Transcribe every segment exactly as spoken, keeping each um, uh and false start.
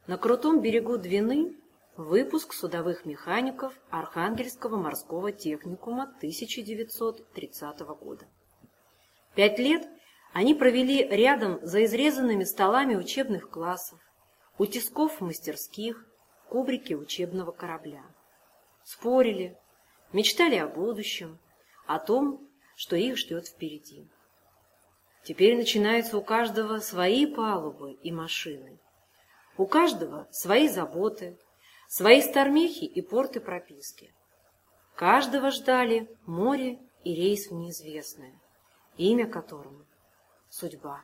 На крутом берегу Двины выпуск судовых механиков Архангельского морского техникума тысяча девятьсот тридцатого года. Пять лет они провели рядом за изрезанными столами учебных классов, у тисков мастерских, кубрике учебного корабля. Спорили, мечтали о будущем, о том, что их ждет впереди. Теперь начинаются у каждого свои палубы и машины. У каждого свои заботы, свои стормехи и порты прописки. Каждого ждали море и рейс в неизвестное, имя которому — судьба.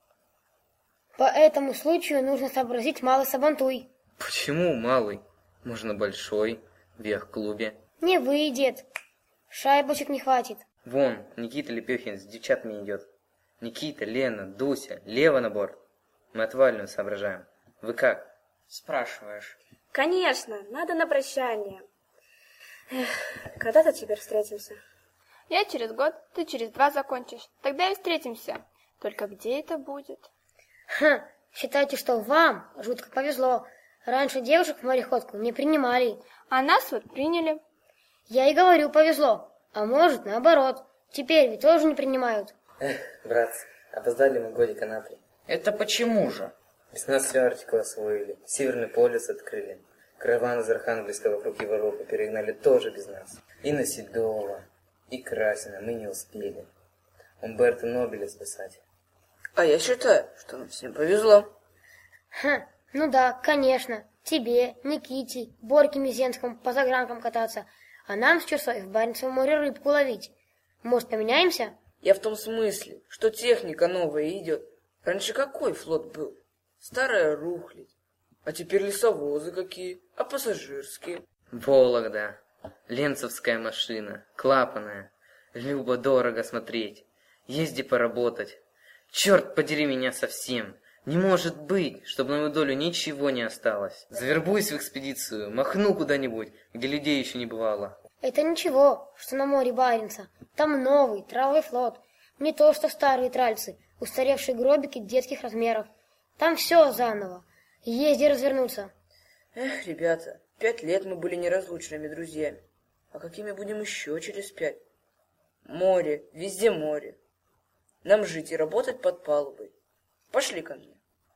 По этому случаю нужно сообразить малый сабантуй. Почему малый? Можно большой, в яхт-клубе. Не выйдет. Шайбочек не хватит. Вон, Никита Лепехин с девчатами идет. Никита, Лена, Дуся, лево на борт. Мы отвальную соображаем. Вы как? Спрашиваешь. Конечно, надо на прощание. Эх, когда-то теперь встретимся. Я через год, ты через два закончишь. Тогда и встретимся. Только где это будет? Ха, считайте, что вам жутко повезло. Раньше девушек в мореходку не принимали. А нас вот приняли. Я и говорю, повезло. А может, наоборот. Теперь ведь тоже не принимают. Эх, братцы, опоздали мы годика на три. Это почему же? Без нас всю Арктику освоили, Северный полюс открыли. Караван из Архангельска вокруг Европы перегнали тоже без нас. И на Седова, и Красина мы не успели. Умберто Нобеля спасать. А я считаю, что нам всем повезло. Ха, ну да, конечно. Тебе, Никите, Борьке Мизенскому по загранкам кататься, а нам с Чусой в Баренцевом море рыбку ловить. Может, поменяемся? Я в том смысле, что техника новая идет. Раньше какой флот был? Старая рухлядь. А теперь лесовозы какие, а пассажирские. Вологда, ленцевская машина, клапанная. Любо дорого смотреть. Езди поработать. Черт подери меня совсем. Не может быть, чтобы на мою долю ничего не осталось. Завербуюсь в экспедицию, махну куда-нибудь, где людей еще не бывало. Это ничего, что на море Баренца. Там новый, травый флот. Не то, что старые тральцы, устаревшие гробики детских размеров. Там все заново. Езди развернуться. Эх, ребята, пять лет мы были неразлучными друзьями. А какими будем еще через пять? Море, везде море. Нам жить и работать под палубой. Пошли ко мне.